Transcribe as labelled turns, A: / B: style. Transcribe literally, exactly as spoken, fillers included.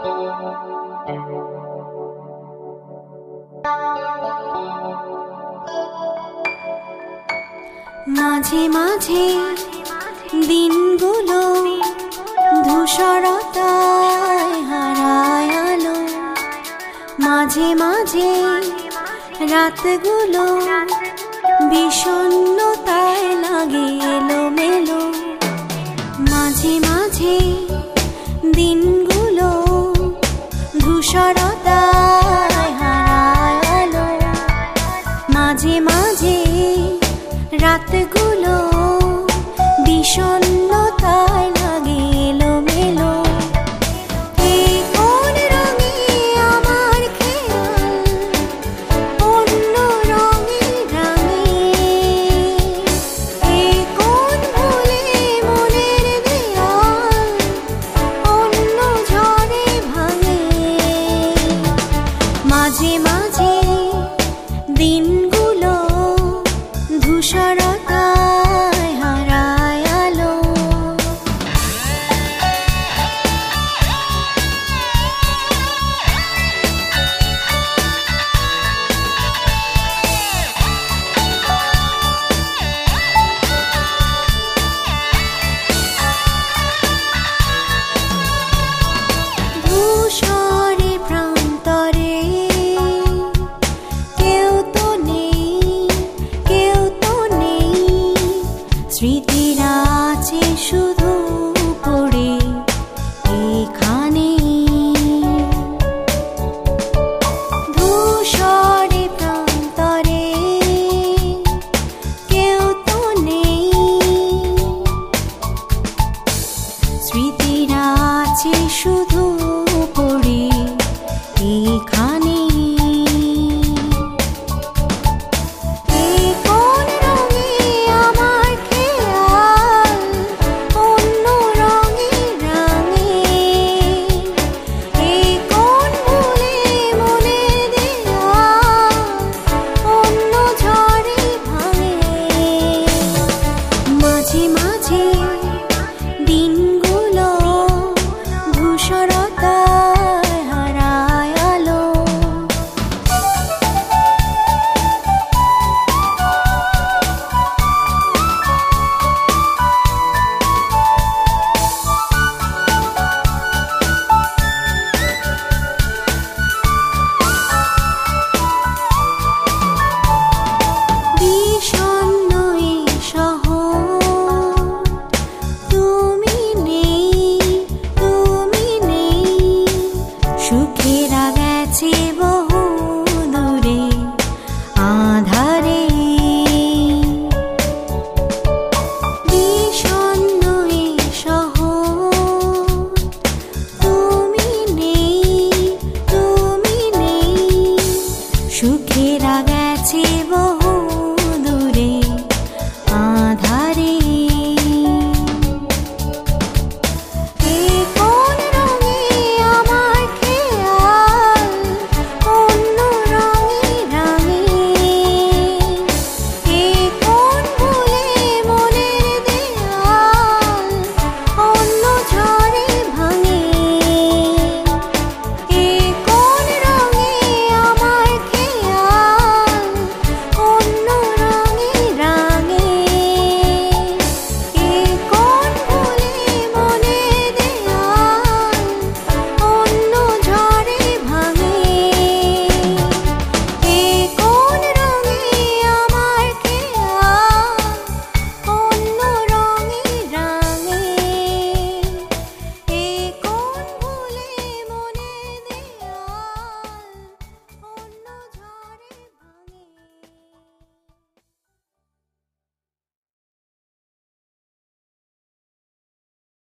A: মাঝে মাঝে দিনগুলো ধূসরতায় হারায় আলো, মাঝে মাঝে রাতগুলো বিষণ্ণতায় লাগে এলোমেলো, মাঝে মাঝে দিনগুলো ধূসরতায় হারায় আলো, মাঝে মাঝে রাতগুলো বিষণ্ণতায় লাগে এলোমেলো। এই কোন রঙে আমার খেয়াল অন্য রঙে রাঙে, এই কোন ভুলে মনের দেয়াল অন্য ঝড়ে ভাঙে, মাঝে মাঝে দিনগুলো ধূসরতায় হারায় আলো। ধূসরে প্রান্তরে কেউ তো নেই, কেউ তো নেই, স্মৃতিরা আছে শুধু পড়ে এখানে। ধূসরে প্রান্তরে কেউ তো নেই, স্মৃতিরা আছে শুধু পড়ে